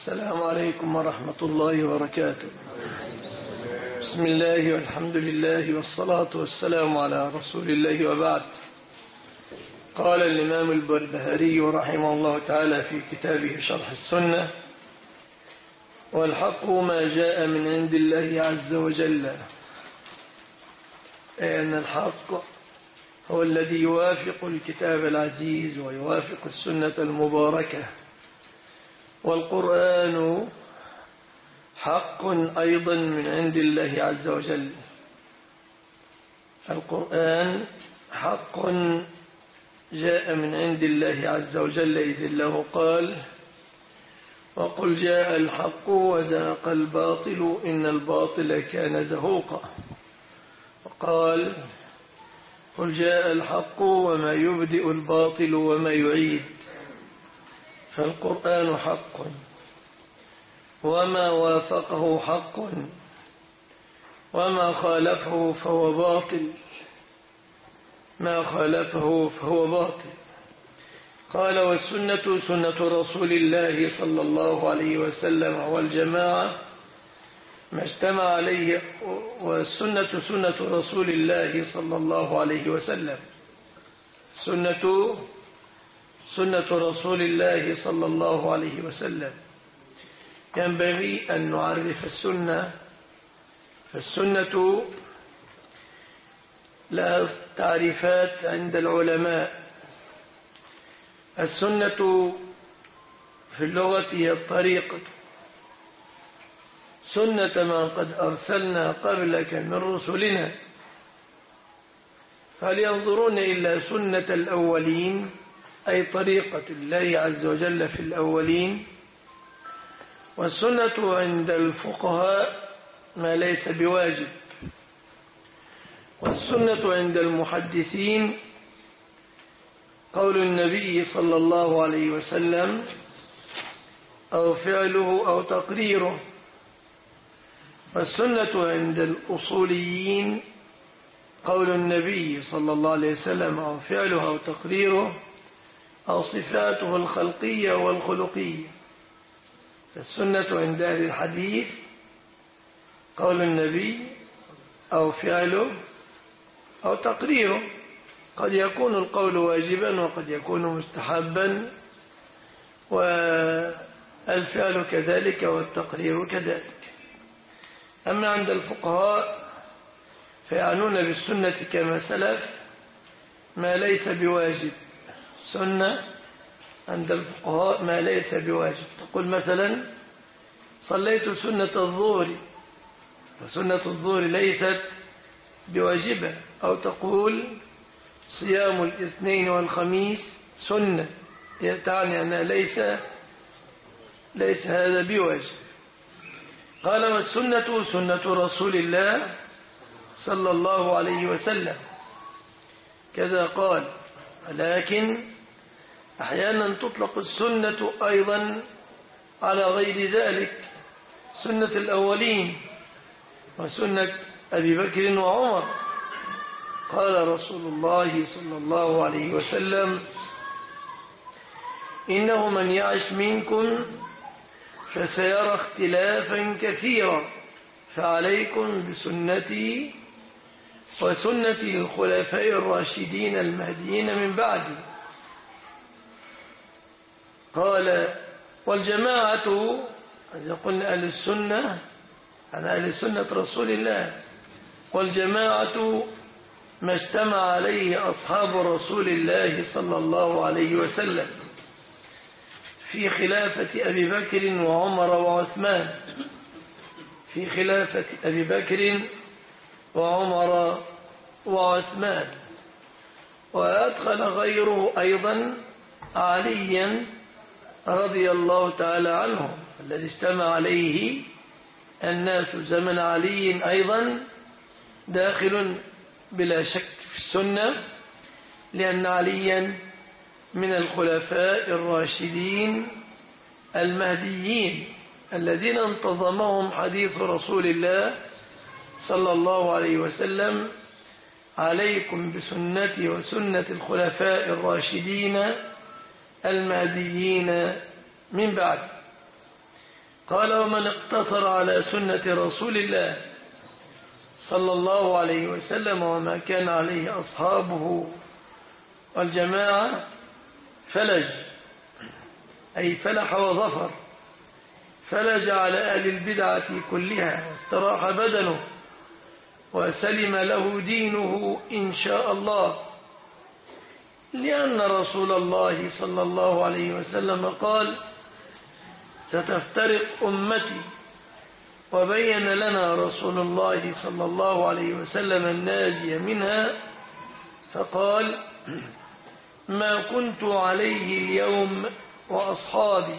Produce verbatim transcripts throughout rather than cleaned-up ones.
السلام عليكم ورحمة الله وبركاته. بسم الله والحمد لله والصلاة والسلام على رسول الله وبعد. قال الإمام البربهاري رحمه الله تعالى في كتابه شرح السنة: والحق ما جاء من عند الله عز وجل، أي أن الحق هو الذي يوافق الكتاب العزيز ويوافق السنة المباركة. والقرآن حق أيضا من عند الله عز وجل. القرآن حق جاء من عند الله عز وجل، إذ الله قال: وقل جاء الحق وزهق الباطل إن الباطل كان زهوقا. وقال: قل جاء الحق وما يبدئ الباطل وما يعيد. فالقرآن حق، وما وافقه حق، وما خالفه فهو باطل، ما خالفه فهو باطل. قال: والسنة سنة رسول الله صلى الله عليه وسلم، والجماعة ما اجتمع عليه، والسنة سنة رسول الله صلى الله عليه وسلم. سنة سنة رسول الله صلى الله عليه وسلم. ينبغي أن نعرف السنة، فالسنة لها تعريفات عند العلماء. السنة في اللغة هي الطريقة، سنة من قد أرسلنا قبلك من رسلنا، هل ينظرون إلا سنة الأولين، أي طريقة الله عز وجل في الأولين. والسنة عند الفقهاء ما ليس بواجب، والسنة عند المحدثين قول النبي صلى الله عليه وسلم أو فعله أو تقريره. والسنة عند الأصوليين قول النبي صلى الله عليه وسلم أو فعله أو تقريره أو صفاته الخلقية والخلقية. فالسنة عند أهل الحديث قول النبي أو فعله أو تقريره. قد يكون القول واجبا وقد يكون مستحبا، والفعل كذلك والتقرير كذلك. أما عند الفقهاء فيعنون بالسنة كما سلف ما ليس بواجب. سنة عند الفقهاء ما ليس بواجب. تقول مثلا: صليت سنة الظهر، فسنة الظهر ليست بواجبة. أو تقول: صيام الاثنين والخميس سنة، تعني أنها ليس ليس هذا بواجب. قال: والسنة سنة رسول الله صلى الله عليه وسلم، كذا قال. لكن أحيانا تطلق السنة أيضا على غير ذلك، سنة الأولين وسنة أبي بكر وعمر. قال رسول الله صلى الله عليه وسلم: إنه من يعش منكم فسيرى اختلافا كثيرا، فعليكم بسنتي وسنة الخلفاء الراشدين المهديين من بعدي. قال: والجماعة، إذا قلنا أهل السنة عن أهل سنة رسول الله، والجماعة ما اجتمع عليه أصحاب رسول الله صلى الله عليه وسلم في خلافة أبي بكر وعمر وعثمان، في خلافة أبي بكر وعمر وعثمان. وأدخل غيره أيضا عليا رضي الله تعالى عنه، الذي اجتمع عليه الناس زمن علي أيضا داخل بلا شك في السنة، لأن عليا من الخلفاء الراشدين المهديين الذين انتظمهم حديث رسول الله صلى الله عليه وسلم: عليكم بسنتي وسنة الخلفاء الراشدين المهديين من بعد. قال: ومن اقتصر على سنة رسول الله صلى الله عليه وسلم وما كان عليه أصحابه والجماعة فلج، أي فلح وظفر، فلج على أهل البدعة كلها واستراح بدنه وسلم له دينه إن شاء الله، لأن رسول الله صلى الله عليه وسلم قال: ستفترق أمتي. وبين لنا رسول الله صلى الله عليه وسلم الناجي منها فقال: ما كنت عليه اليوم وأصحابي.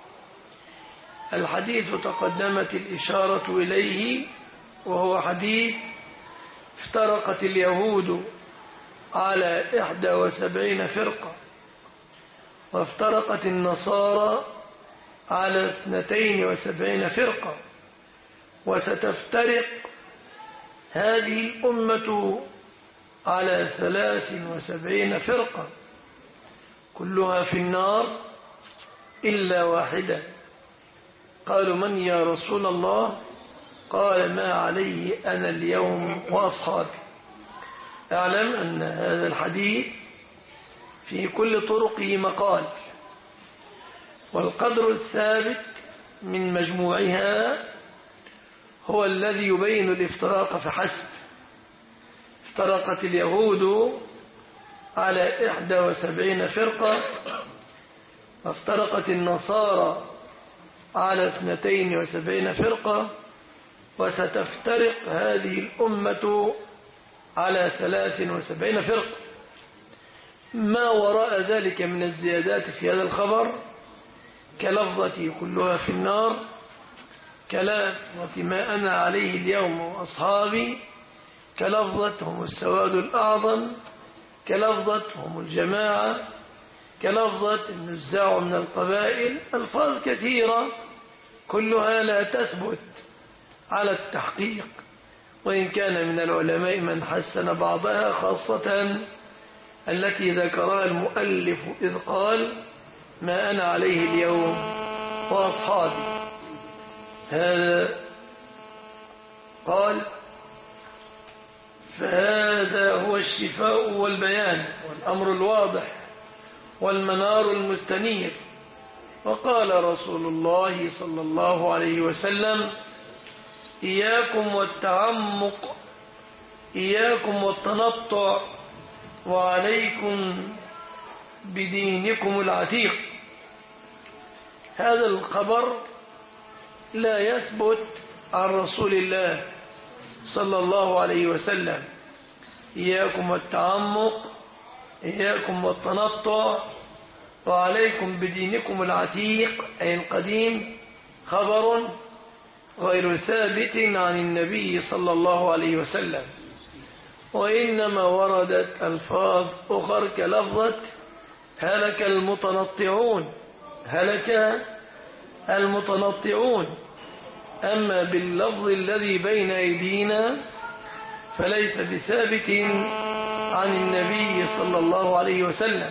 الحديث تقدمت الإشارة إليه، وهو حديث: افترقت اليهود على إحدى وسبعين فرقة، وافترقت النصارى على اثنتين وسبعين فرقة، وستفترق هذه الأمة على ثلاث وسبعين فرقة، كلها في النار إلا واحدة. قالوا: من يا رسول الله؟ قال: ما عليه أنا اليوم وأصحابي. اعلم أن هذا الحديث في كل طرقه مقال، والقدر الثابت من مجموعها هو الذي يبين الافتراق فحسب. افترقت اليهود على إحدى وسبعين فرقة، وافترقت النصارى على اثنتين وسبعين فرقة، وستفترق هذه الأمة على ثلاث وسبعين فرقة. ما وراء ذلك من الزيادات في هذا الخبر كلفظة كلها في النار، كلفظة ما أنا عليه اليوم وأصحابي، كلفظة هم السواد الأعظم، كلفظة هم الجماعة، كلفظة النزاع من القبائل. ألفاظ كثيرة كلها لا تثبت على التحقيق، وإن كان من العلماء من حسن بعضها، خاصة التي ذكرها المؤلف إذ قال: ما أنا عليه اليوم وأصحابي. هذا قال: فهذا هو الشفاء والبيان والأمر الواضح والمنار المستنير. وقال رسول الله صلى الله عليه وسلم: إياكم والتعمق، إياكم والتنطع، وعليكم بدينكم العتيق. هذا الخبر لا يثبت عن رسول الله صلى الله عليه وسلم. إياكم والتعمق، إياكم والتنطع، وعليكم بدينكم العتيق، أي القديم، خبر غير ثابت عن النبي صلى الله عليه وسلم، وإنما وردت ألفاظ أخر كلفظة هلك المتنطعون، هلك المتنطعون. أما باللفظ الذي بين أيدينا فليس بثابت عن النبي صلى الله عليه وسلم.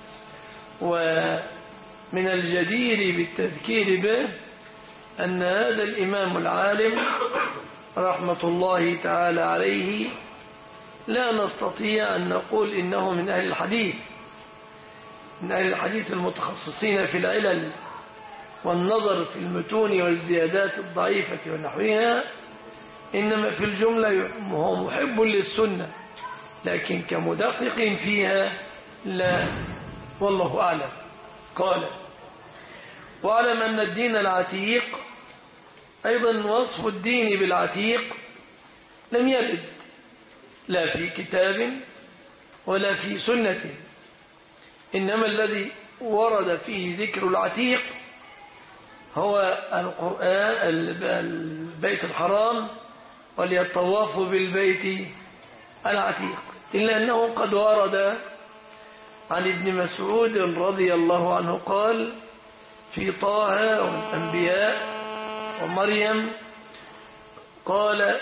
ومن الجدير بالتذكير به أن هذا الإمام العالم رحمة الله تعالى عليه لا نستطيع أن نقول إنه من أهل الحديث، من أهل الحديث المتخصصين في العلل والنظر في المتون والزيادات الضعيفة ونحوها، إنما في الجملة هو محب للسنة، لكن كمدقق فيها لا، والله أعلم. قال: واعلم أن الدين العتيق، أيضا وصف الدين بالعتيق لم يرد لا في كتاب ولا في سنة، إنما الذي ورد فيه ذكر العتيق هو القرآن، البيت الحرام، وليطوفوا بالبيت العتيق. إلا أنه قد ورد عن ابن مسعود رضي الله عنه قال: في طه والأنبياء ومريم، قال: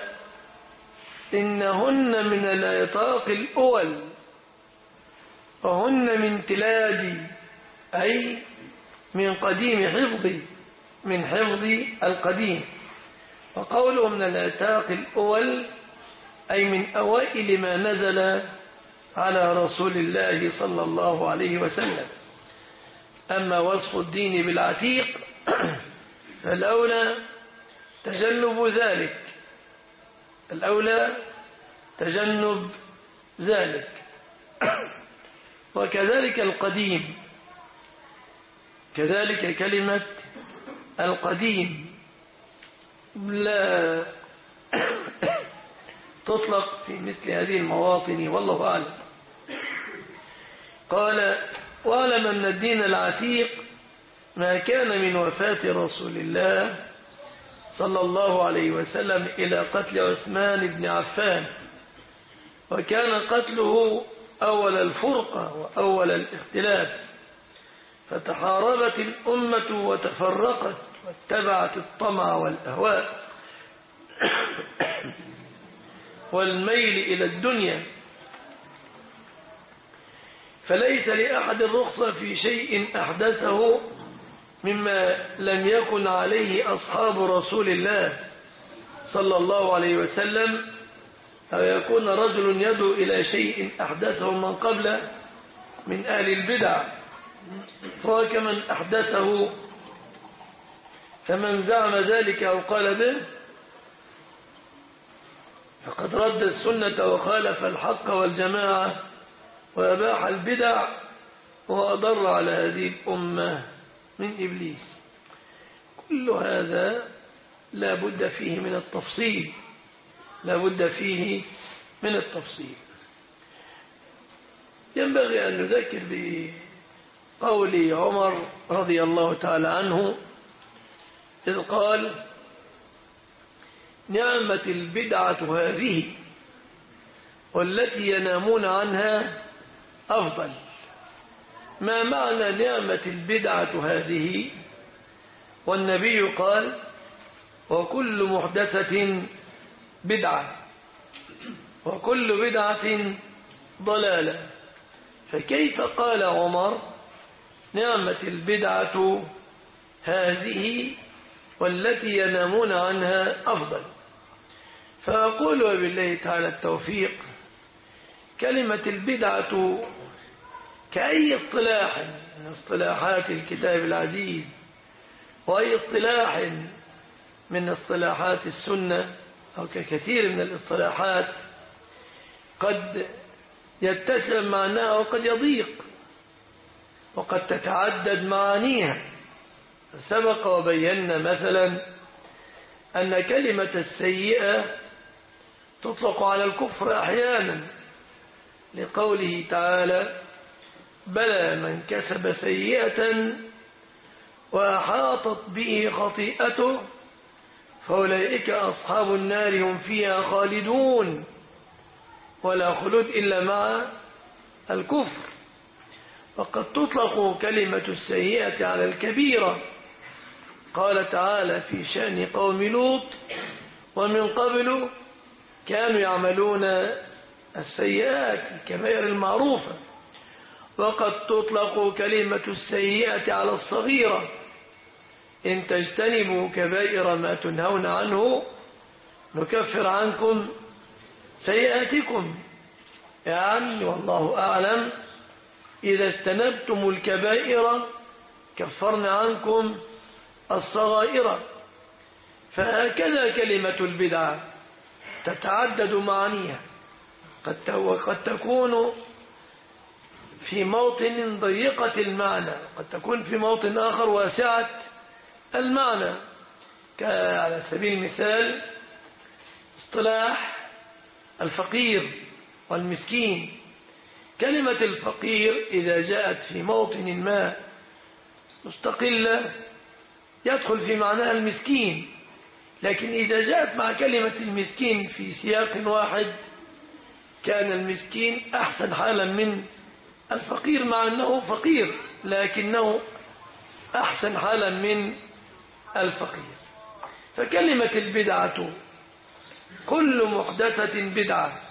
إنهن من العتاق الأول، وهن من تلادي، أي من قديم حفظي، من حفظ القديم. وقوله من العتاق الأول أي من أوائل ما نزل على رسول الله صلى الله عليه وسلم. أما وصف الدين بالعتيق فالأولى تجنب ذلك الأولى تجنب ذلك وكذلك القديم، كذلك كلمة القديم لا تطلق في مثل هذه المواطن والله أعلم. قال واعلم أن الدين العتيق ما كان من وفاة رسول الله صلى الله عليه وسلم إلى قتل عثمان بن عفان، وكان قتله أول الفرقة وأول الاختلاف، فتحاربت الأمة وتفرقت واتبعت الطمع والأهواء والميل إلى الدنيا، فليس لأحد الرخصة في شيء أحدثه مما لم يكن عليه أصحاب رسول الله صلى الله عليه وسلم، أو يكون رجل يدعو إلى شيء أحدثه من قبل من أهل البدع، فهو كمن أحدثه، فمن زعم ذلك أو قال به فقد رد السنة وخالف الحق والجماعة وأباح البدع وأضر على هذه الأمة من إبليس. كل هذا لا بد فيه من التفصيل لا بد فيه من التفصيل. ينبغي أن نذكر بقول عمر رضي الله تعالى عنه إذ قال نعمة البدعة هذه والتي ينامون عنها أفضل. ما معنى نعمة البدعة هذه؟ والنبي قال وكل محدثة بدعة وكل بدعة ضلالة، فكيف قال عمر نعمة البدعة هذه والتي ينامون عنها أفضل؟ فأقول وبالله تعالى التوفيق كلمة البدعة كأي اصطلاح من اصطلاحات الكتاب العزيز وأي اصطلاح من اصطلاحات السنة أو ككثير من الاصطلاحات قد يتسع معناها وقد يضيق وقد تتعدد معانيها. سبق وبينا مثلا أن كلمة السيئة تطلق على الكفر أحيانا لقوله تعالى بلى من كسب سيئة وأحاطت به خطيئته فأولئك أصحاب النار هم فيها خالدون، ولا خلود إلا مع الكفر. وقد تطلق كلمة السيئة على الكبيرة، قال تعالى في شأن قوم لوط ومن قبل كانوا يعملون السيئات الكبائر المعروفة. وقد تطلق كلمة السيئة على الصغيرة إن تجتنبوا كبائر ما تنهون عنه نكفر عنكم سيئاتكم، يعني والله أعلم إذا اجتنبتم الكبائر كفرنا عنكم الصغائر. فهكذا كلمة البدعة تتعدد معانيها، قد تكون في موطن ضيقة المعنى، قد تكون في موطن آخر واسعة المعنى، على سبيل المثال اصطلاح الفقير والمسكين. كلمة الفقير إذا جاءت في موطن ما مستقلة يدخل في معناها المسكين، لكن إذا جاءت مع كلمة المسكين في سياق واحد كان المسكين أحسن حالا من الفقير، مع أنه فقير لكنه أحسن حالا من الفقير. فكلمة البدعة كل محدثة بدعة.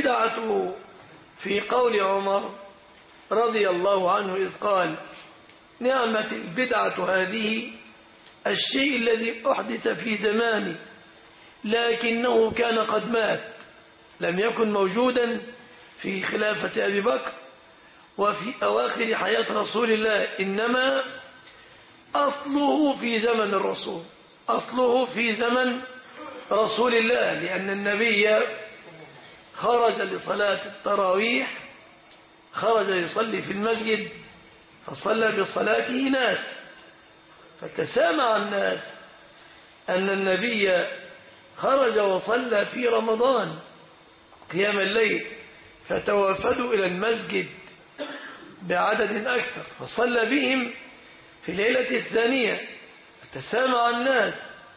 البدعة في قول عمر رضي الله عنه إذ قال نعمة البدعة هذه الشيء الذي أحدث في زمانه لكنه كان قد مات، لم يكن موجودا في خلافة أبي بكر وفي أواخر حياة رسول الله، إنما أصله في زمن الرسول، أصله في زمن رسول الله، لأن النبي خرج لصلاة التراويح، خرج يصلي في المسجد فصلى بصلاته ناس، فتسامع الناس أن النبي خرج وصلى في رمضان قيام الليل، فتوافدوا إلى المسجد بعدد أكثر فصلى بهم في الليلة الثانية، فتسامع الناس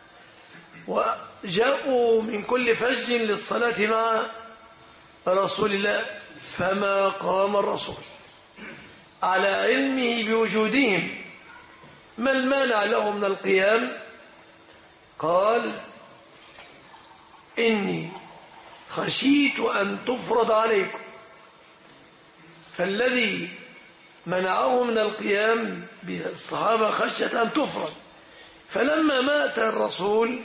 وجاءوا من كل فج للصلاة مع رسول الله، فما قام الرسول على علمه بوجودهم، ما المانع له من القيام؟ قال إني خشيت أن تفرض عليكم، فالذي منعه من القيام بالصحابة خشية أن تفرض. فلما مات الرسول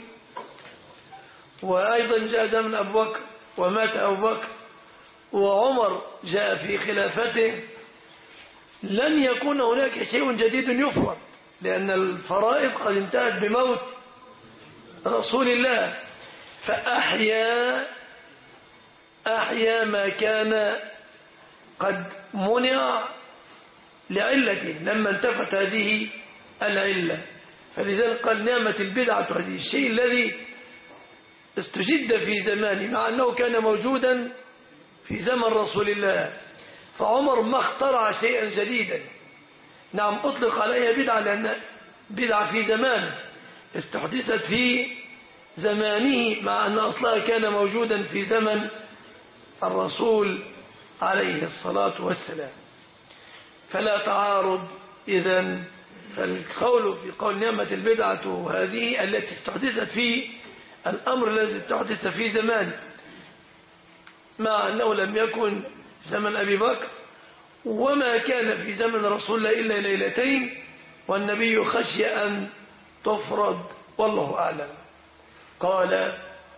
وأيضا جاء زمن أبو بكر ومات أبو بكر وعمر جاء في خلافته، لم يكن هناك شيء جديد يفرض، لأن الفرائض قد انتهت بموت رسول الله، فأحيا أحيا ما كان قد منع لعلته لما انتفت هذه العلة. فلذلك قال نعمة البدعة هذه الشيء الذي استجد في زمانه مع أنه كان موجودا في زمن رسول الله، فعمر ما اخترع شيئا جديدا، نعم أطلق عليها بدعة لأن بدعة في زمانه استحدثت في زمانه مع أن أصلها كان موجودا في زمن الرسول عليه الصلاة والسلام. فلا تعارض إذن، فالقول في قول نعمة البدعة هذه التي استحدثت في الأمر الذي استحدث في زمان مع أنه لم يكن زمن أبي بكر وما كان في زمن رسول الله إلا ليلتين، والنبي خشي أن تفرض والله أعلم. قال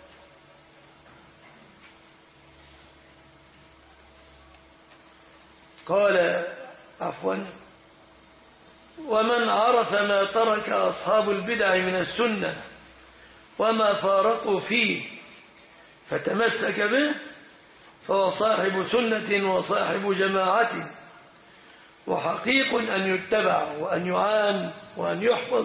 قال عفوا ومن عرف ما ترك أصحاب البدع من السنة وما فارقوا فيه فتمسك به فهو صاحب سنة وصاحب جماعة، وحقيق أن يتبع وأن يعان وأن يحفظ.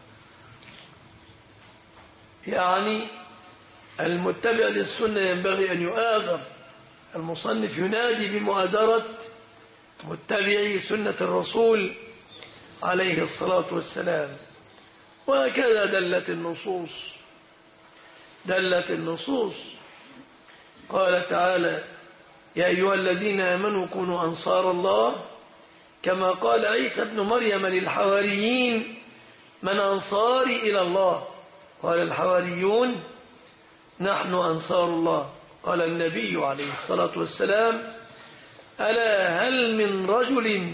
يعني المتبع للسنة ينبغي أن يؤاذر، المصنف ينادي بمؤازرة متبعي سنة الرسول عليه الصلاة والسلام. وهكذا دلت النصوص دلت النصوص قال تعالى يا أيها الذين آمنوا كونوا أنصار الله كما قال عيسى ابن مريم للحواريين من أنصاري إلى الله؟ قال الحواريون نحن أنصار الله. قال النبي عليه الصلاة والسلام ألا هل من رجل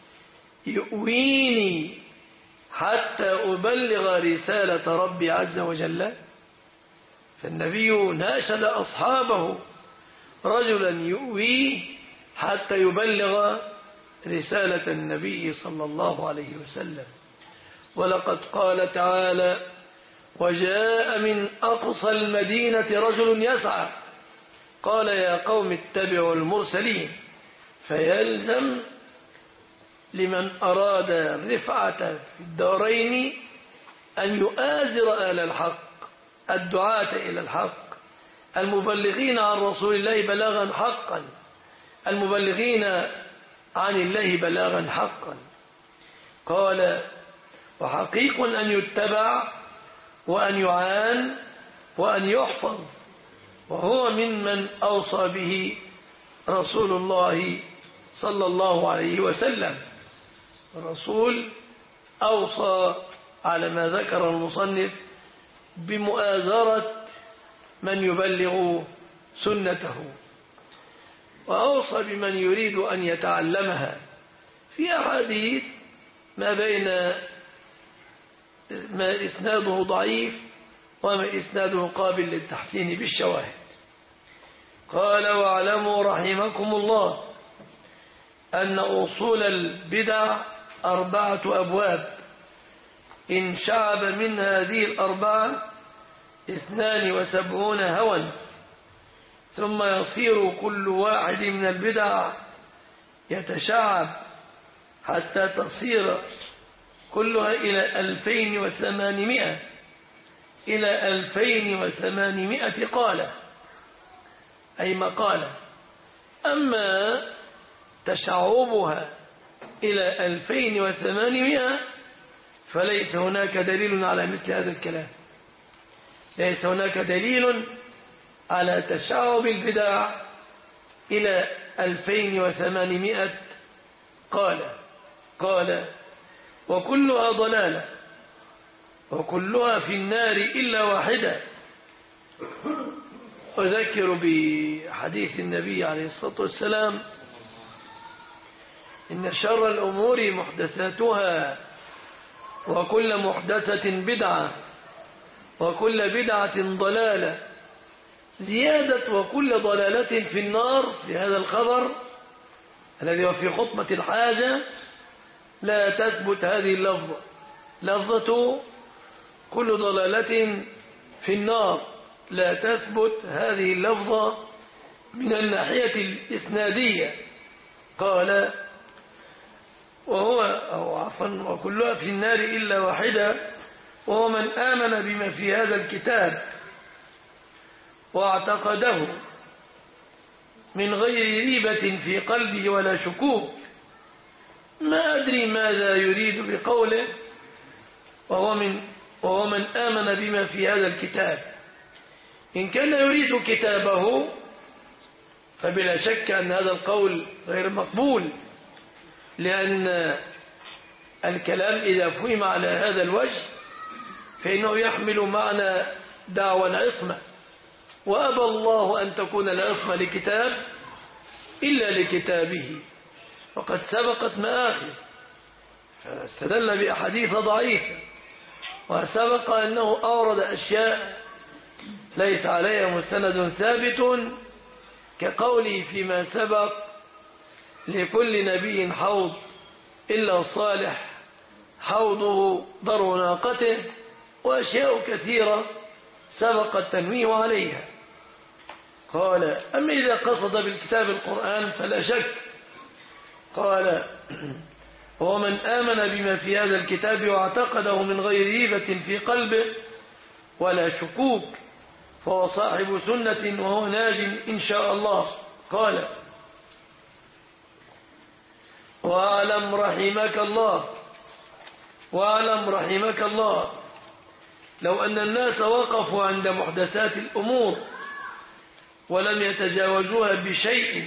يؤويني حتى أبلغ رسالة ربي عز وجل؟ فالنبي ناشد أصحابه رجلا يؤويه حتى يبلغ رسالة النبي صلى الله عليه وسلم. ولقد قال تعالى وجاء من أقصى المدينة رجل يسعى قال يا قوم اتبعوا المرسلين. فيلزم لمن أراد الرفعة في الدارين أن يؤازر أهل الحق، الدعاة إلى الحق، المبلغين عن رسول الله بلاغا حقا، المبلغين عن الله بلاغا حقا. قال وحقيق أن يتبع وأن يعان وأن يحفظ، وهو ممن أوصى به رسول الله صلى الله عليه وسلم. الرسول أوصى على ما ذكر المصنف بمؤازرة من يبلغ سنته، وأوصى بمن يريد أن يتعلمها في أحاديث ما بين ما إسناده ضعيف وما إسناده قابل للتحسين بالشواهد. قال واعلموا رحمكم الله أن أصول البدع أربعة أبواب، إن شعب من هذه الأربعة اثنان وسبعون هوا، ثم يصير كل واحد من البدع يتشعب حتى تصير كلها إلى ألفين وثمانمائة إلى ألفين وثمانمائة قالة، أي مقالة. أما تشعبها إلى ألفين وثمانمائة فليس هناك دليل على مثل هذا الكلام، ليس هناك دليل على تشعب البدع إلى ألفين وثمانمائة قالة. قال وكلها ضلالة وكلها في النار إلا واحدة. أذكر بحديث النبي عليه الصلاة والسلام: إن شر الأمور محدثاتها وكل محدثة بدعة وكل بدعة ضلالة. زيادة وكل ضلالة في النار في هذا الخبر الذي هو في خطبة الحاجة لا تثبت هذه اللفظة، لفظة كل ضلالة في النار لا تثبت هذه اللفظة من الناحية الإسنادية. قال وهو أو عفوا وكلها في النار إلا واحدة، وهو من آمن بما في هذا الكتاب واعتقده من غير ريبة في قلبه ولا شكوك. ما أدري ماذا يريد بقوله وهو من, وهو من آمن بما في هذا الكتاب. إن كان يريد كتابه فبلا شك أن هذا القول غير مقبول، لأن الكلام إذا فهم على هذا الوجه فإنه يحمل معنى دعوى العصمة، وأبى الله أن تكون العصمة لكتاب إلا لكتابه، وقد سبقت مآخذ فاستدل بأحاديث ضعيفة، وسبق أنه أورد أشياء ليس عليها مستند ثابت، كقوله فيما سبق: لكل نبي حوض إلا صالح حوضه ضر ناقته، وأشياء كثيرة سبق التنويه عليها. قال أما إذا قصد بالكتاب القرآن فلا شك. قال ومن آمن بما في هذا الكتاب واعتقده من غير ريبة في قلبه ولا شكوك فهو صاحب سنة وهو ناج إن شاء الله. قال واعلم رحمك الله واعلم رحمك الله لو أن الناس وقفوا عند محدثات الأمور ولم يتجاوزوها بشيء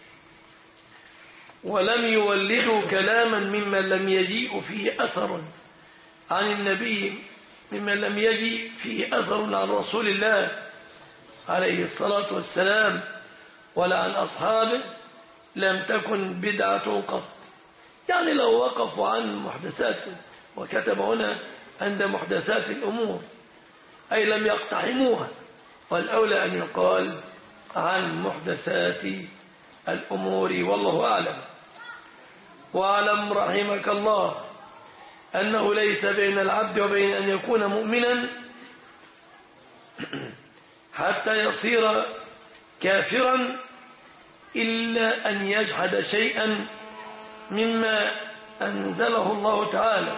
ولم يولدوا كلاما ممن لم يجيء فيه أثر عن النبي ممن لم يجيء فيه أثر عن رسول الله عليه الصلاة والسلام ولا عن أصحابه لم تكن بدعة قط. يعني لو وقفوا عن محدثات، وكتب هنا عند محدثات الأمور، أي لم يقتحموها، والأولى أن يقال عن محدثات الأمور، والله أعلم. واعلم رحمك الله أنه ليس بين العبد وبين أن يكون مؤمنا حتى يصير كافرا إلا أن يجحد شيئا مما أنزله الله تعالى.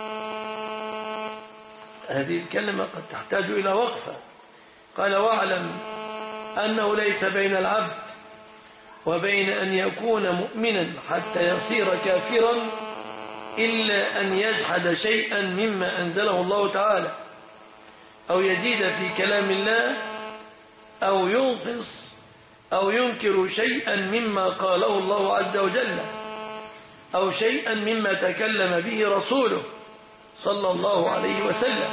هذه الكلمة قد تحتاج إلى وقفة. قال واعلم أنه ليس بين العبد وبين أن يكون مؤمنا حتى يصير كافرا إلا أن يجحد شيئا مما أنزله الله تعالى، أو يزيد في كلام الله، أو ينقص أو ينكر شيئا مما قاله الله عز وجل، أو شيئا مما تكلم به رسوله صلى الله عليه وسلم،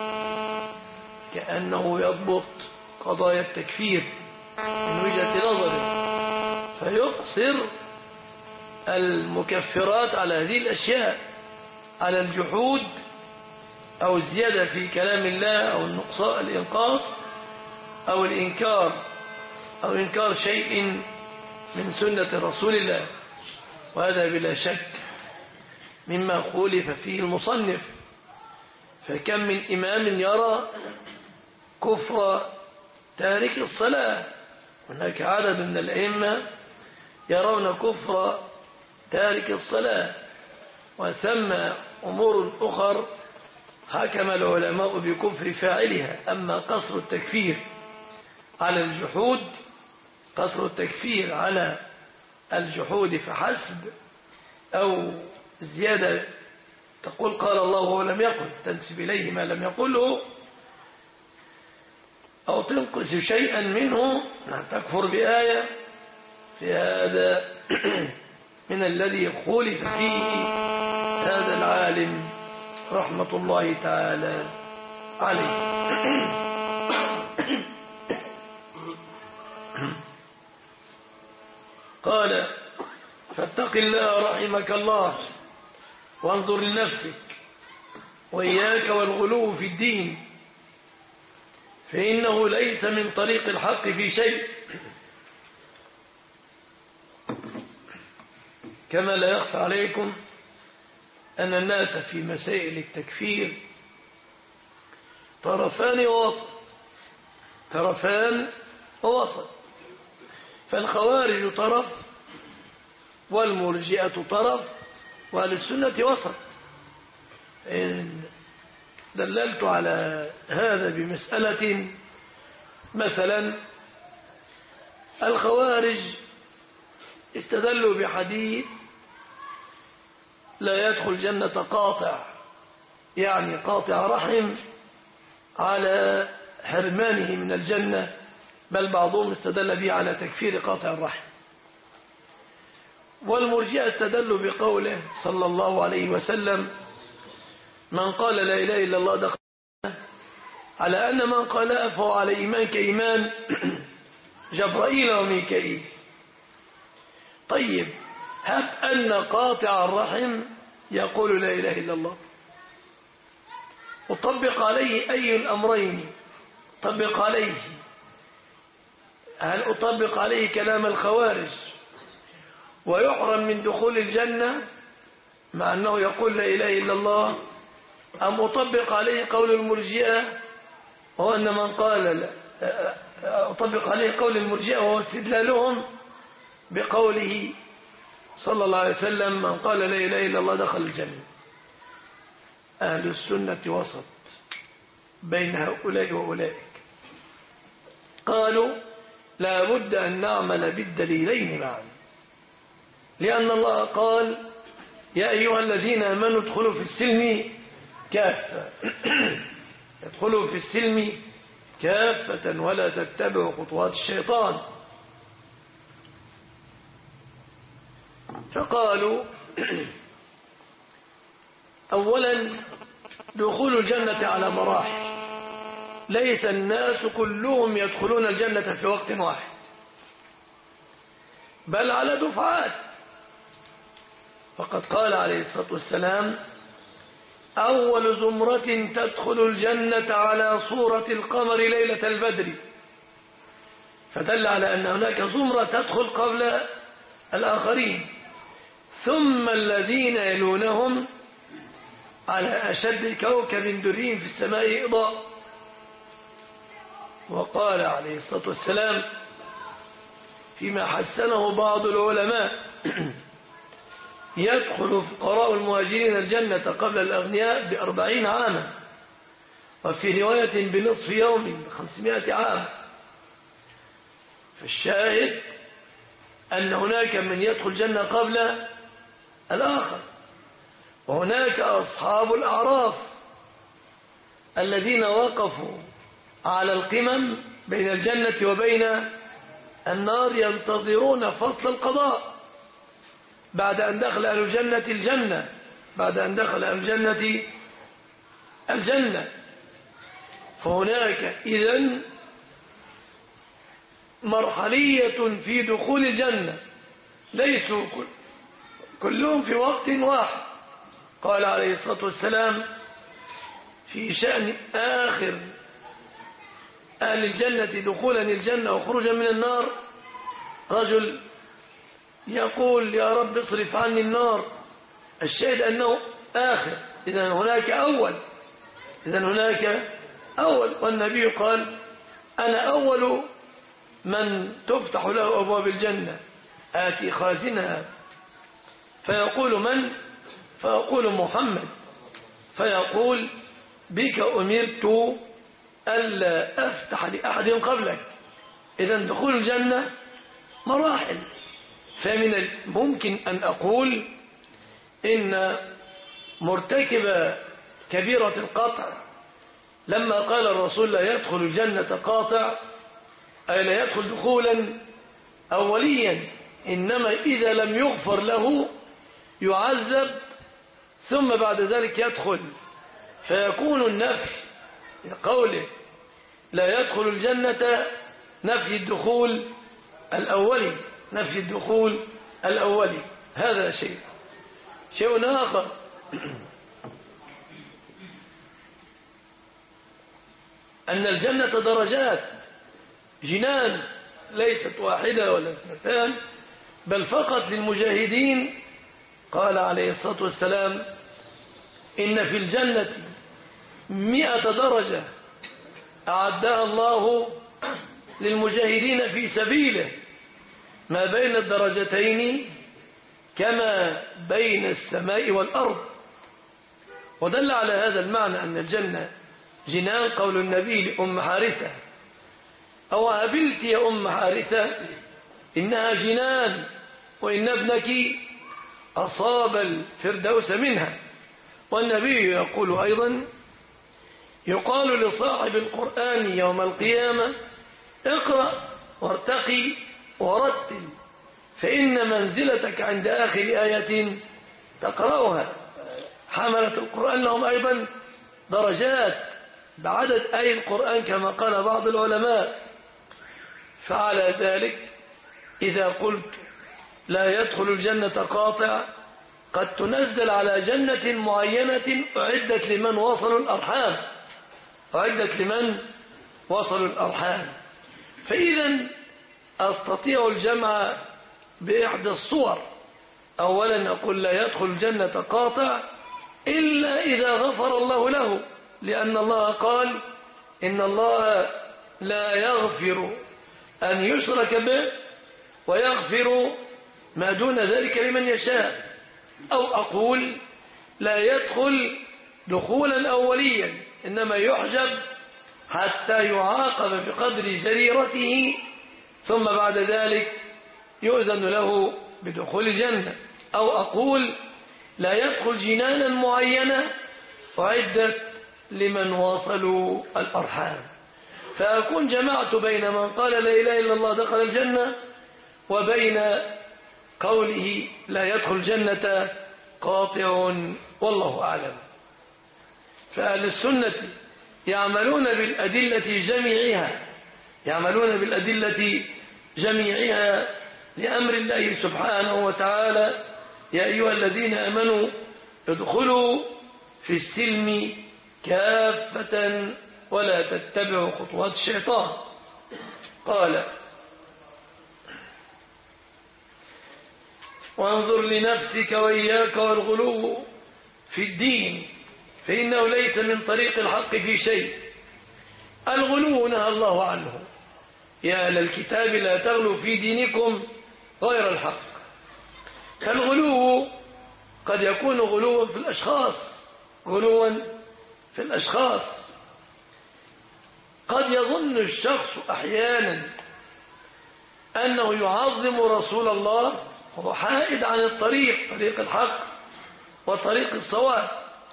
كأنه يضبط قضايا التكفير من وجهة نظره فيقصر المكفرات على هذه الأشياء، على الجحود أو الزيادة في كلام الله أو النقصان الإنقاص أو الإنكار أو إنكار شيء من سنة رسول الله، وهذا بلا شك مما خولف فيه المصنف. فكم من إمام يرى كفر تارك الصلاة، هناك عدد من الأئمة يرون كفر تارك الصلاة، وثم أمور أخر حكم العلماء بكفر فاعلها. أما قصر التكفير على الجحود، قصر التكفير على الجحود فحسب، أو زيادة تقول قال الله ولم يقل، تنسب إليه ما لم يقله، أو تنقص شيئا منه تكفر بآية، في هذا من الذي خولف فيه هذا العالم رحمة الله تعالى عليه. قال فاتق الله رحمك الله وانظر لنفسك وإياك والغلو في الدين، فإنه ليس من طريق الحق في شيء، كما لا يخفى عليكم أن الناس في مسائل التكفير طرفان ووسط، طرفان ووسط، فالخوارج طرف والمرجئة طرف وأهل السنة وسط. إن دللت على هذا بمسألة، مثلا الخوارج استدلوا بحديث لا يدخل جنة قاطع، يعني قاطع رحم، على حرمانه من الجنة، بل بعضهم استدل به على تكفير قاطع الرحم. والمرجئة استدلوا بقوله صلى الله عليه وسلم من قال لا إله إلا الله دخل الجنة، على أن من قال فهو على إيمان كإيمان جبرائيل وميكائيل. طيب هب أن قاطع الرحم يقول لا إله إلا الله، وطبق عليه أي الأمرين طبق عليه؟ هل أطبق عليه كلام الخوارج ويحرم من دخول الجنة مع أنه يقول لا إله إلا الله، أم أطبق عليه قول المرجئة وهو أن من قال لا، أطبق عليه قول المرجئة وهو استدلالهم بقوله صلى الله عليه وسلم من قال لا إله إلا الله دخل الجنة؟ أهل السنة وسط بين هؤلاء وأولئك، قالوا لا بد أن نعمل بالدليلين معا، لأن الله قال يا أيها الذين آمنوا ادخلوا في السلم كافة ادخلوا في السلم كافة ولا تتبعوا خطوات الشيطان. فقالوا أولا دخول الجنة على مراحل، ليس الناس كلهم يدخلون الجنة في وقت واحد، بل على دفعات. فقد قال عليه الصلاة والسلام أول زمرة تدخل الجنة على صورة القمر ليلة البدر، فدل على أن هناك زمرة تدخل قبل الآخرين، ثم الذين يلونهم على أشد كوكب دري في السماء إضاء. وقال عليه الصلاة والسلام فيما حسنه بعض العلماء يدخل فقراء المهاجرين الجنة قبل الأغنياء بأربعين عاما، وفي رواية بنصف يوم بخمسمائة عام. فالشاهد أن هناك من يدخل الجنة قبل الآخر. وهناك أصحاب الأعراف الذين وقفوا على القمم بين الجنة وبين النار ينتظرون فصل القضاء بعد أن دخل أهل الجنة الجنة بعد أن دخل أهل الجنة الجنة. فهناك إذن مرحلية في دخول الجنة، ليسوا كلهم في وقت واحد، قال عليه الصلاة والسلام في شأن آخر أهل الجنة دخولا الجنة وخروجا من النار، رجل يقول يا رب اصرف عني النار، الشاهد أنه آخر، إذا هناك أول، إذا هناك أول، والنبي قال أنا أول من تفتح له أبواب الجنة، آتي خازنها فيقول من؟ فيقول محمد، فيقول بك أمرت ألا أفتح لأحد قبلك. إذا دخول الجنة مراحل، فمن الممكن أن أقول إن مرتكب كبيرة القطع لما قال الرسول لا يدخل الجنة قاطع، أي لا يدخل دخولا أوليا، إنما إذا لم يغفر له يعذب ثم بعد ذلك يدخل، فيكون النفي قوله لا يدخل الجنة نفي الدخول الأولي، نفي الدخول الأولي. هذا شيء. شيء آخر أن الجنة درجات، جنان ليست واحدة ولا اثنتان، بل فقط للمجاهدين. قال عليه الصلاة والسلام إن في الجنة مئة درجة أعدها الله للمجاهدين في سبيله، ما بين الدرجتين كما بين السماء والأرض. ودل على هذا المعنى أن الجنة جنان قول النبي لأم حارثة أو هبلت يا أم حارثة إنها جنان وإن ابنك أصاب الفردوس منها. والنبي يقول أيضا يقال لصاحب القرآن يوم القيامة اقرأ وارتقي ورتل فإن منزلتك عند آخر آية تقرأها. حملة القرآن لهم أيضا درجات بعدد آي القرآن كما قال بعض العلماء. فعلى ذلك إذا قلت لا يدخل الجنة قاطع قد تنزل على جنة معينة أعدت لمن وصلوا الأرحام، أعدت لمن وصلوا الأرحام. فإذا أستطيع الجمع بإحدى الصور. أولا أقول لا يدخل الجنة قاطع إلا إذا غفر الله له، لأن الله قال إن الله لا يغفر أن يشرك به ويغفر ما دون ذلك لمن يشاء. أو أقول لا يدخل دخولا أوليا، إنما يحجب حتى يعاقب بقدر جريرته ثم بعد ذلك يؤذن له بدخول الجنة. أو أقول لا يدخل جنانا معينة وعدت لمن واصلوا الأرحام، فأكون جمعت بين من قال لا إله إلا الله دخل الجنة وبين قوله لا يدخل الجنة قاطع، والله أعلم. فأهل السنة يعملون بالأدلة جميعها، يعملون بالأدلة جميعها لأمر الله سبحانه وتعالى يا أيها الذين آمنوا ادخلوا في السلم كافة ولا تتبعوا خطوات الشيطان. قال وانظر لنفسك وإياك والغلو في الدين فإنه ليس من طريق الحق في شيء. الغلو نهى الله عنه، يا أهل الكتاب لا تغلوا في دينكم غير الحق. فالغلو قد يكون غلوا في الأشخاص، غلوا في الأشخاص. قد يظن الشخص أحيانا أنه يعظم رسول الله وهو حائد عن الطريق، طريق الحق وطريق الصواب.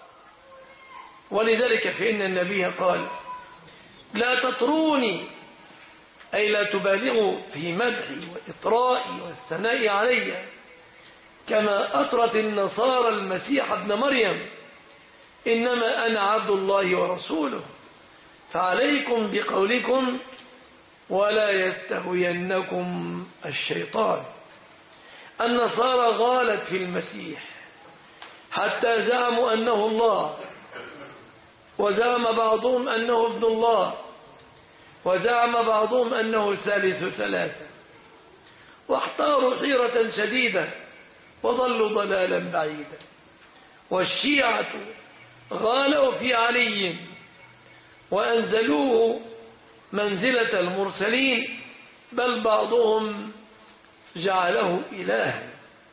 ولذلك فإن النبي قال لا تطروني، أي لا تبالغوا في مدحي وإطرائي والثناء علي كما أطرت النصارى المسيح ابن مريم، إنما أنا عبد الله ورسوله، فعليكم بقولكم ولا يستهوينكم الشيطان. النصارى غالت في المسيح حتى زعموا أنه الله، وزعم بعضهم أنه ابن الله، وزعم بعضهم أنه ثالث ثلاثة، واحتاروا حيرة شديدة وضلوا ضلالا بعيدا. والشيعة غالوا في علي وأنزلوه منزلة المرسلين، بل بعضهم جعله إلها.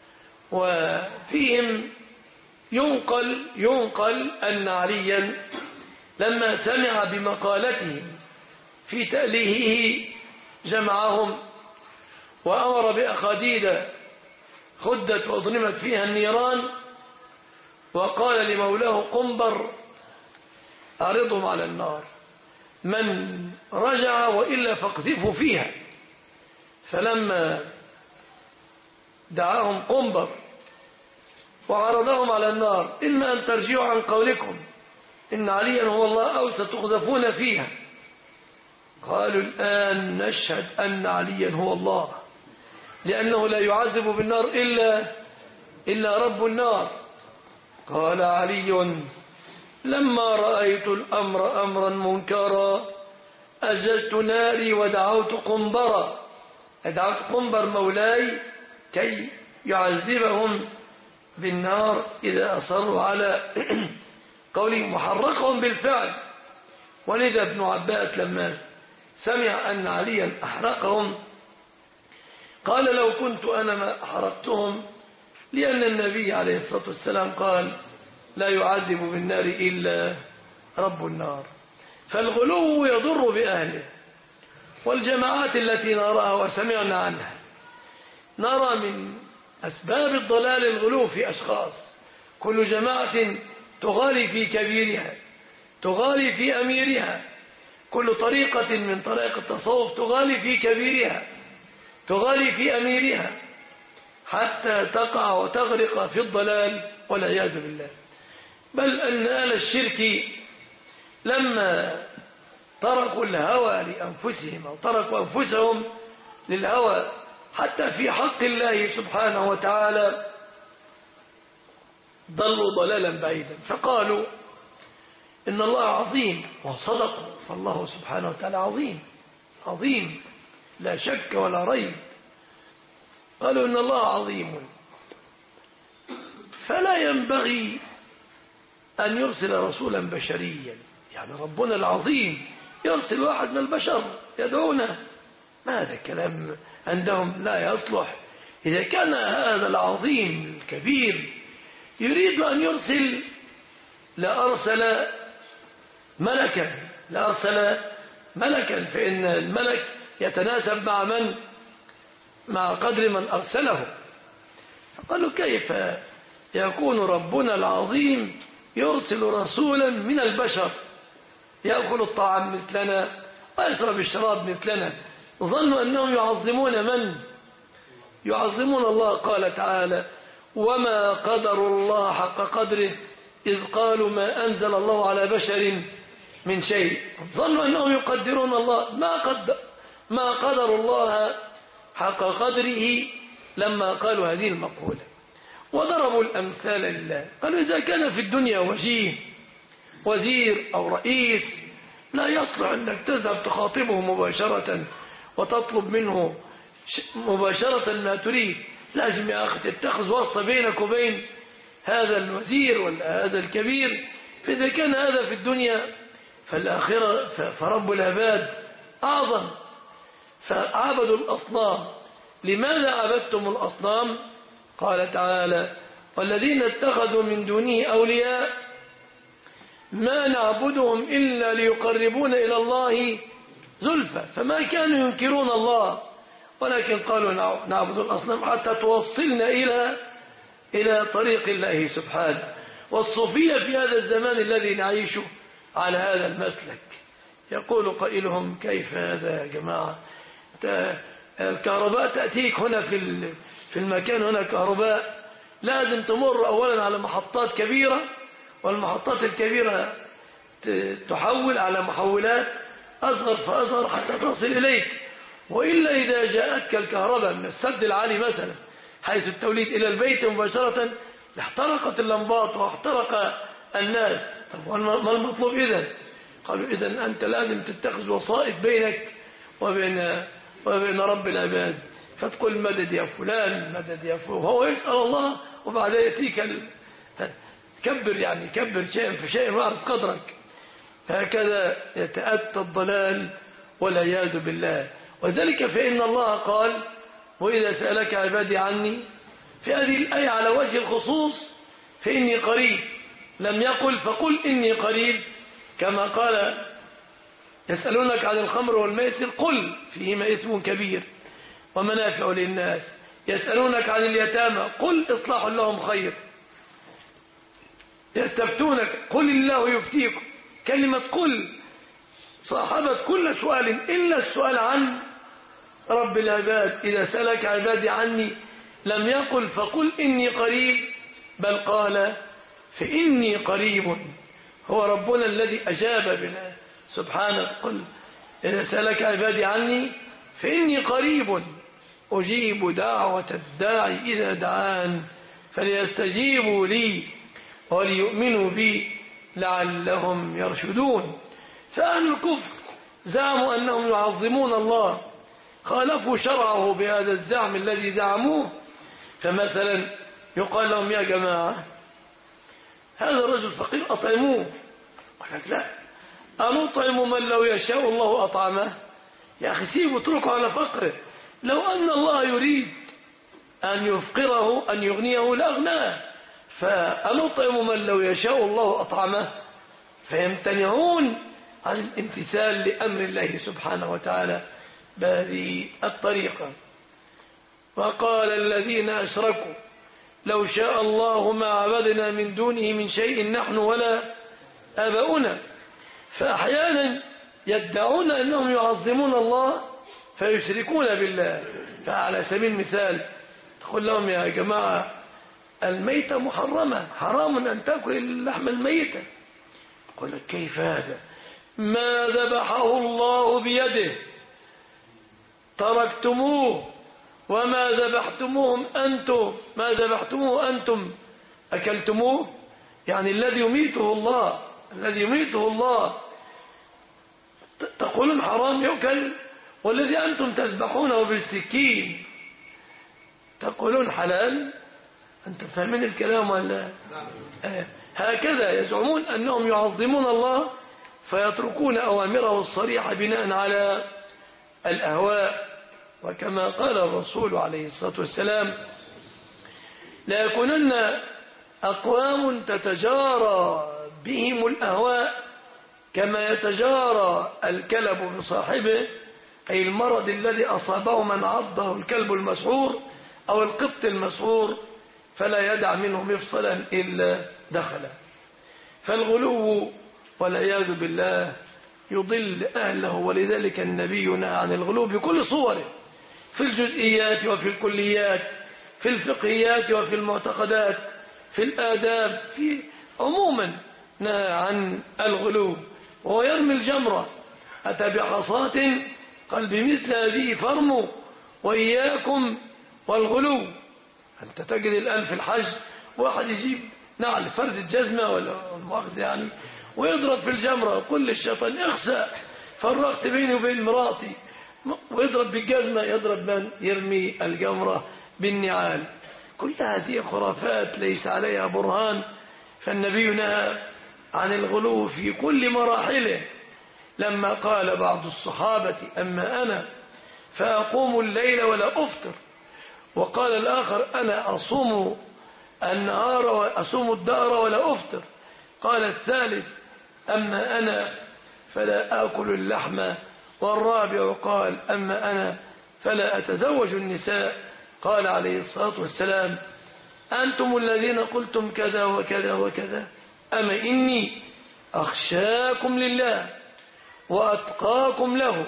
وفيهم ينقل, ينقل أن عليا لما سمع بمقالتهم في تأليهه جمعهم وأمر بأخاديد خدت وأضرمت فيها النيران، وقال لمولاه قنبر أعرضهم على النار، من رجع وإلا فاقذفوا فيها. فلما دعاهم قنبر وعرضهم على النار، إما أن ترجعوا عن قولكم إن عليا هو الله أو ستقذفون فيها. قالوا الآن نشهد أن عليا هو الله، لأنه لا يعذب بالنار إلا, إلا رب النار. قال علي لما رأيت الأمر أمرا منكرا أججت ناري ودعوت قنبرا، دعوت قنبر مولاي كي يعذبهم بالنار إذا أصروا على قولهم، محرقهم بالفعل. ولذا ابن عباس لما سمع أن عليا أحرقهم قال لو كنت أنا ما أحرقتهم، لأن النبي عليه الصلاة والسلام قال لا يعذب بالنار إلا رب النار. فالغلو يضر بأهله. والجماعات التي نراها وسمعنا عنها نرى من أسباب الضلال الغلو في أشخاص. كل جماعة تغالي في كبيرها، تغالي في أميرها، كل طريقة من طريق التصوف تغالي في كبيرها، تغالي في أميرها، حتى تقع وتغرق في الضلال والعياذ بالله. بل أن أهل الشرك لما تركوا الهوى لأنفسهم أو تركوا أنفسهم للهوى حتى في حق الله سبحانه وتعالى ضلوا ضلالا بعيدا، فقالوا إن الله عظيم، وصدقوا، فالله سبحانه وتعالى عظيم عظيم لا شك ولا ريب. قالوا إن الله عظيم فلا ينبغي أن يرسل رسولا بشريا، يعني ربنا العظيم يرسل واحد من البشر يدعونا؟ ما هذا كلام عندهم لا يصلح. إذا كان هذا العظيم الكبير يريد أن يرسل لأرسل ملكا لأرسل ملكا فإن الملك يتناسب مع من مع قدر من أرسله. فقالوا كيف يكون ربنا العظيم يرسل رسولا من البشر يأكل الطعام مثلنا ويشرب الشراب مثلنا؟ ظنوا أنهم يعظمون من يعظمون الله. قال تعالى وما قدروا الله حق قدره إذ قالوا ما أنزل الله على بشر من شيء. ظنوا أنهم يقدرون الله، ما قدر ما قدر الله حق قدره لما قالوا هذه المقولة. وضربوا الأمثال لله، قالوا إذا كان في الدنيا وجيه وزير أو رئيس لا يصلح أنك تذهب تخاطبه مباشرة وتطلب منه مباشرة ما تريد، لازم يا أخي تتخذ واسطة بينك وبين هذا الوزير ولا هذا الكبير. فإذا كان هذا في الدنيا فالآخرة فرب العباد أعظم. فعبدوا الأصنام. لماذا عبدتم الأصنام؟ قال تعالى والذين اتخذوا من دونه أولياء ما نعبدهم إلا ليقربون إلى الله زلفى، فما كانوا ينكرون الله ولكن قالوا نعبد الأصنام حتى توصلنا إلى إلى طريق الله سبحانه. والصوفية في هذا الزمان الذي نعيشه على هذا المسلك. يقول قائلهم كيف هذا يا جماعة؟ الكهرباء تأتيك هنا في في المكان هنا كهرباء، لازم تمر أولا على محطات كبيرة، والمحطات الكبيرة تحول على محولات أصغر فأصغر حتى تصل إليك. وإلا إذا جاءتك الكهرباء من السد العالي مثلا حيث التوليد إلى البيت مباشرة احترقت اللمبات واحترق الناس. طب ما المطلوب إذن؟ قالوا إذن أنت لازم تتخذ وسائط بينك وبين وبين رب العباد، فتقول مدد يا فلان مدد يا فلان، وهو يسأل الله وبعد يأتيك ال... كبر يعني كبر شيئا فشيئا واعرف قدرك. هكذا يتأتى الضلال والعياذ بالله. وذلك فإن الله قال وإذا سألك عبادي عني، في هذه الآية على وجه الخصوص فإني قريب، لم يقل فقل إني قريب كما قال يسألونك عن الخمر والميسر قل فيهما اسم كبير ومنافع للناس، يسألونك عن اليتامى قل إصلاح لهم خير، يستفتونك قل الله يفتيكم. كلمة قل صاحبت كل سؤال إلا السؤال عن رب العباد. إذا سألك عبادي عني لم يقل فقل إني قريب، بل قال فإني قريب، هو ربنا الذي أجاب بنا سبحانه. قل إذا سألك عبادي عني فإني قريب أجيب دعوة الداعي إذا دعان فليستجيبوا لي وليؤمنوا بي لعلهم يرشدون. فأهل الكفر زعموا أنهم يعظمون الله، خالفوا شرعه بهذا الزعم الذي زعموه. فمثلا يقال لهم يا جماعة هذا الرجل فقير أطعموه، قال لك لا أنطعم من لو يشاء الله أطعمه. يا أخي سيبوا اتركوا على فقره، لو أن الله يريد أن يفقره أن يغنيه لأغناه، فأنطعم من لو يشاء الله أطعمه. فيمتنعون عن الامتثال لأمر الله سبحانه وتعالى بهذه الطريقة. وقال الذين أشركوا لو شاء الله ما عبدنا من دونه من شيء نحن ولا آباؤنا. فأحيانا يدعون أنهم يعظمون الله فيشركون بالله. فعلى سبيل المثال تقول لهم يا جماعة الميتة محرمة، حرام أن تأكل اللحم الميتة. يقول لك كيف هذا؟ ما ذبحه الله بيده تركتموه وما ذبحتموهم أنتم ما ذبحتموه أنتم أكلتموه. يعني الذي يميته الله الذي يميته الله تقولون حرام يؤكل، والذي أنتم تذبحونه بالسكين تقولون حلال. أنتم فاهمين الكلام ولا؟ آه. هكذا يزعمون أنهم يعظمون الله فيتركون أوامره الصريحة بناء على الأهواء. وكما قال الرسول عليه الصلاة والسلام لا يكونن أقوام تتجارى بهم الأهواء كما يتجارى الكلب بصاحبه، أي المرض الذي أصابه من عضه الكلب المسعور أو القط المسعور فلا يدع منه مفصلا إلا دخله. فالغلو والعياذ بالله يضل أهله، ولذلك النبي نهى عن الغلو بكل صوره، في الجزئيات وفي الكليات، في الفقهيات وفي المعتقدات، في الآداب، في عموما نهى عن الغلو. وهو يرمي الجمرة أتى بحصاة قال بمثل هذه فرموا وإياكم والغلو. أنت تجد الآن في الحج واحد يجيب نعل فرد الجزمة ولا المؤاخذة يعني ويضرب في الجمرة ويقول للشيطان اخسأ فرقت بيني وبين مراتي، ويضرب بالجزمة يضرب من يرمي الجمرة بالنعال. كل هذه خرافات ليس عليها برهان. فالنبي نهى عن الغلو في كل مراحله. لما قال بعض الصحابة أما أنا فأقوم الليل ولا أفطر، وقال الآخر أنا أصوم النهار وأصوم الدهر ولا أفطر، قال الثالث أما أنا فلا آكل اللحم، والرابع قال أما أنا فلا أتزوج النساء. قال عليه الصلاة والسلام أنتم الذين قلتم كذا وكذا وكذا، أما إني أخشاكم لله وأتقاكم له،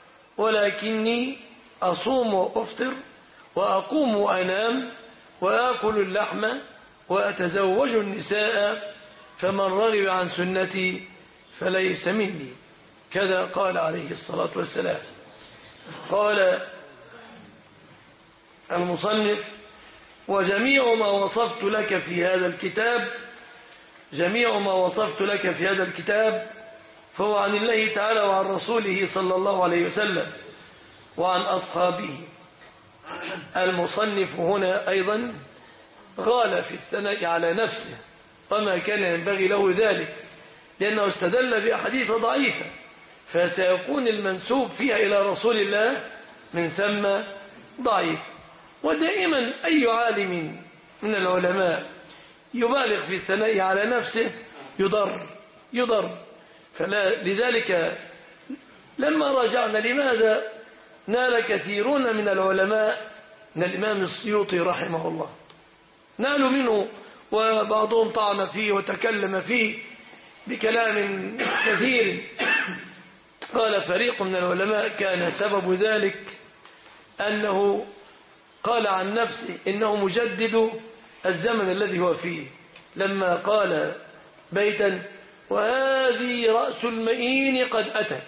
ولكني أصوم وأفطر وأقوم وأنام وآكل اللحم وأتزوج النساء، فمن رغب عن سنتي فليس مني. كذا قال عليه الصلاة والسلام. قال المصنف وجميع ما وصفت لك في هذا الكتاب جميع ما وصفت لك في هذا الكتاب فهو عن الله تعالى وعن رسوله صلى الله عليه وسلم وعن أصحابه. المصنف هنا أيضا غال في الثناء على نفسه وما كان ينبغي له ذلك، لأنه استدل بأحاديث ضعيفة فسيكون المنسوب فيها إلى رسول الله من ثم ضعيف. ودائما أي عالم من العلماء يبالغ في الثناء على نفسه يضر يضر فلا لذلك لما راجعنا لماذا نال كثيرون من العلماء من الإمام السيوطي رحمه الله نالوا منه وبعضهم طعن فيه وتكلم فيه بكلام كثير. قال فريق من العلماء كان سبب ذلك أنه قال عن نفسه إنه مجدد الزمن الذي هو فيه لما قال بيتا وهذه رأس المئين قد أتت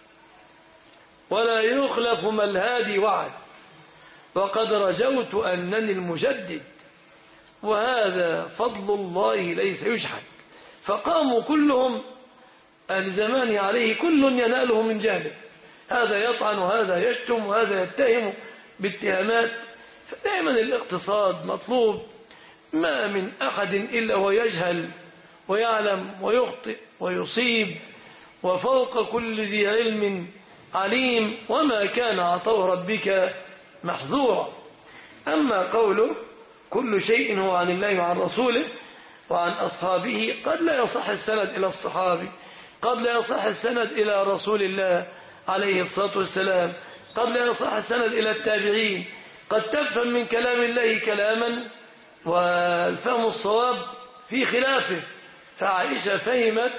ولا يخلف ما الهادي وعد وقد رجوت أنني المجدد وهذا فضل الله ليس يجحد. فقاموا كلهم الزمان عليه كل يناله من جهله، هذا يطعن وهذا يشتم وهذا يتهم باتهامات. فدائما الاقتصاد مطلوب، ما من أحد إلا هو يجهل ويعلم ويخطئ ويصيب وفوق كل ذي علم عليم وما كان عطاء ربك محظورا. أما قوله كل شيء هو عن الله وعن رسوله وعن أصحابه قد لا يصح السند إلى الصحابي، قد لا يصح السند إلى رسول الله عليه الصلاة والسلام، قد لا يصح السند إلى التابعين. قد تفهم من كلام الله كلاما والفهم الصواب في خلافه. فعائشة فهمت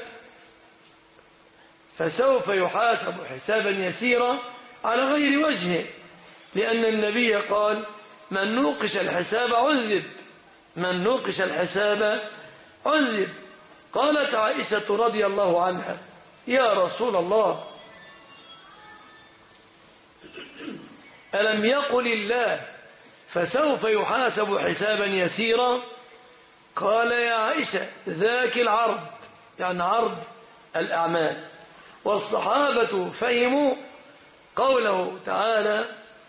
فسوف يحاسب حسابا يسيرا على غير وجهه، لأن النبي قال من نوقش الحساب عذب من نوقش الحساب عذب. قالت عائشة رضي الله عنها يا رسول الله ألم يقل الله فسوف يحاسب حسابا يسيرا؟ قال يا عائشة ذاك العرض، يعني عرض الأعمال. والصحابة فهموا قوله تعالى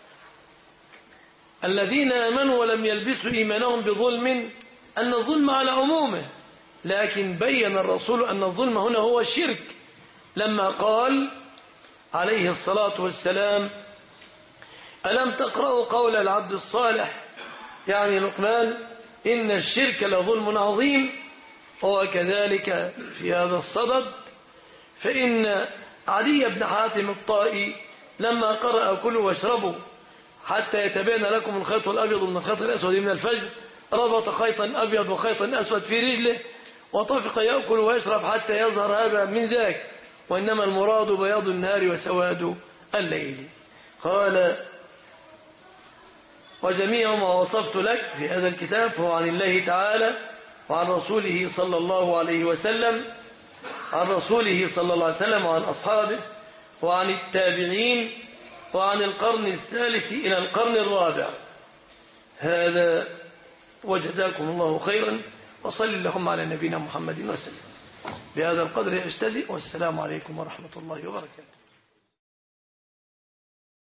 الذين آمنوا ولم يلبسوا إيمانهم بظلم أن الظلم على عمومه، لكن بين الرسول أن الظلم هنا هو الشرك لما قال عليه الصلاة والسلام ألم تقرأوا قول العبد الصالح يعني لقمان إن الشرك لظلم عظيم. هو كذلك في هذا الصدد، فإن علي بن حاتم الطائي لما قرأ كلوا واشربوا حتى يتبين لكم الخيط الأبيض من الخيط الأسود من الفجر ربط خيطا أبيض وخيطا أسود في رجله وطفق يأكل ويشرب حتى يظهر هذا من ذاك، وإنما المراد بياض النهار وسواد الليل. قال وجميع ما وصفت لك في هذا الكتاب فهو عن الله تعالى وعن رسوله صلى الله عليه وسلم عن رسوله صلى الله عليه وسلم وعن أصحابه وعن التابعين وعن القرن الثالث إلى القرن الرابع. هذا وجزاكم الله خيرا وصل اللهم على نبينا محمد وسلم. بهذا القدر أجتزئ والسلام عليكم ورحمة الله وبركاته.